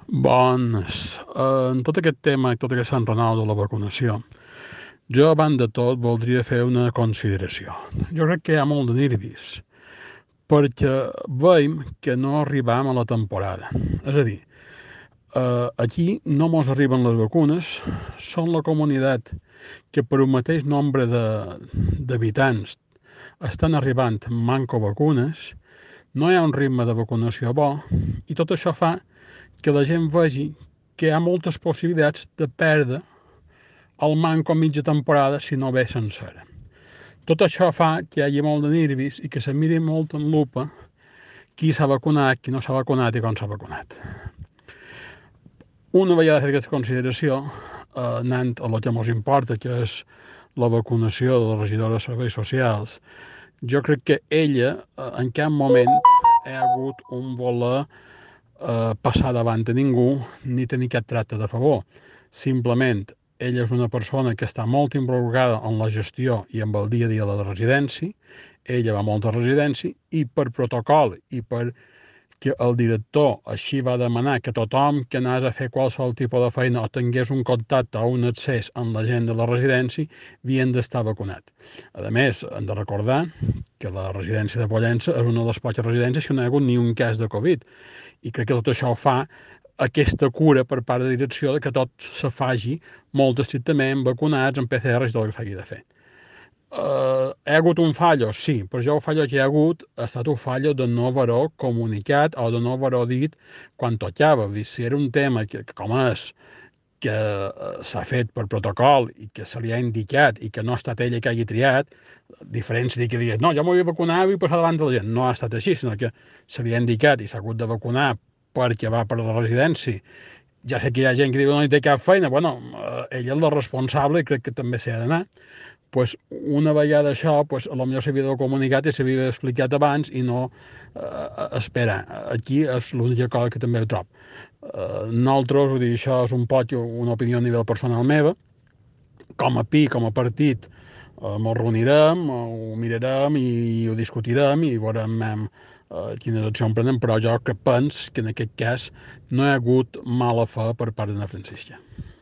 Bones. En tot aquest tema, tot aquest Sant Renau de la vacunació, jo, a banda de tot, voldria fer una consideració. Jo crec que hi ha molt de nervis, perquè veiem que no arribam a la temporada. És a dir, aquí no mos arriben les vacunes, són la comunitat que per un mateix nombre d'habitants estan arribant manco vacunes, no hi ha un ritme de vacunació bo, i tot això fa que la gent vegi que hi ha moltes possibilitats de perdre el manco a mitja temporada si no ve sencera. Tot això fa que hi hagi molt de nervis i que se miri molt en lupa qui s'ha vacunat, qui no s'ha vacunat i com s'ha vacunat. Una vegada fet aquesta consideració, anant a lo que ens importa, que és la vacunació de la regidora de Serveis Socials, jo crec que ella en cap moment ha hagut un voler passar davant de ningú ni tenir cap tracte de favor. Simplement, ella és una persona que està molt involucrada en la gestió i en el dia a dia de la residència, ella va a molta residència i per protocol i per que el director així va demanar que tothom que anés a fer qualsevol tipus de feina o tingués un contacte o un accés amb la gent de la residència havien d'estar vacunat. A més, hem de recordar que la residència de Pollença és una de les poques residències que no hi ha hagut ni un cas de Covid i crec que tot això fa aquesta cura per part de la direcció de que tot se faci molt estrictament, vacunats, amb PCR i tot el que s'hagi de fer. Hi ha hagut un fallo? Sí, però jo el fallo que hi ha hagut ha estat un fallo de no haver-ho comunicat o de no haver-ho dit quan tocava. Vull dir, si era un tema que com és, que s'ha fet per protocol i que se li ha indicat i que no ha estat ella que hagi triat, diferent seria que digués, no, jo m'ho vull vacunar i vull passar davant de la gent. No ha estat així, sinó que se li ha indicat i s'ha hagut de vacunar perquè va per la residència. Ja sé que hi ha gent que diu no hi té cap feina, bueno, ella és la responsable i crec que també s'hi ha d'anar. Pues una vegada això, pues, a lo millor s'havia de comunicat i s'havia explicat abans i no esperar. Aquí és l'única cosa que també ho trobo. Nosaltres, vull dir, això és un poc una opinió a nivell personal meva, com a PI, com a partit, ens reunirem, ho mirarem i ho discutirem i veurem quines accions prenem, però jo que penso que en aquest cas no hi ha hagut mala fe per part de Francisca.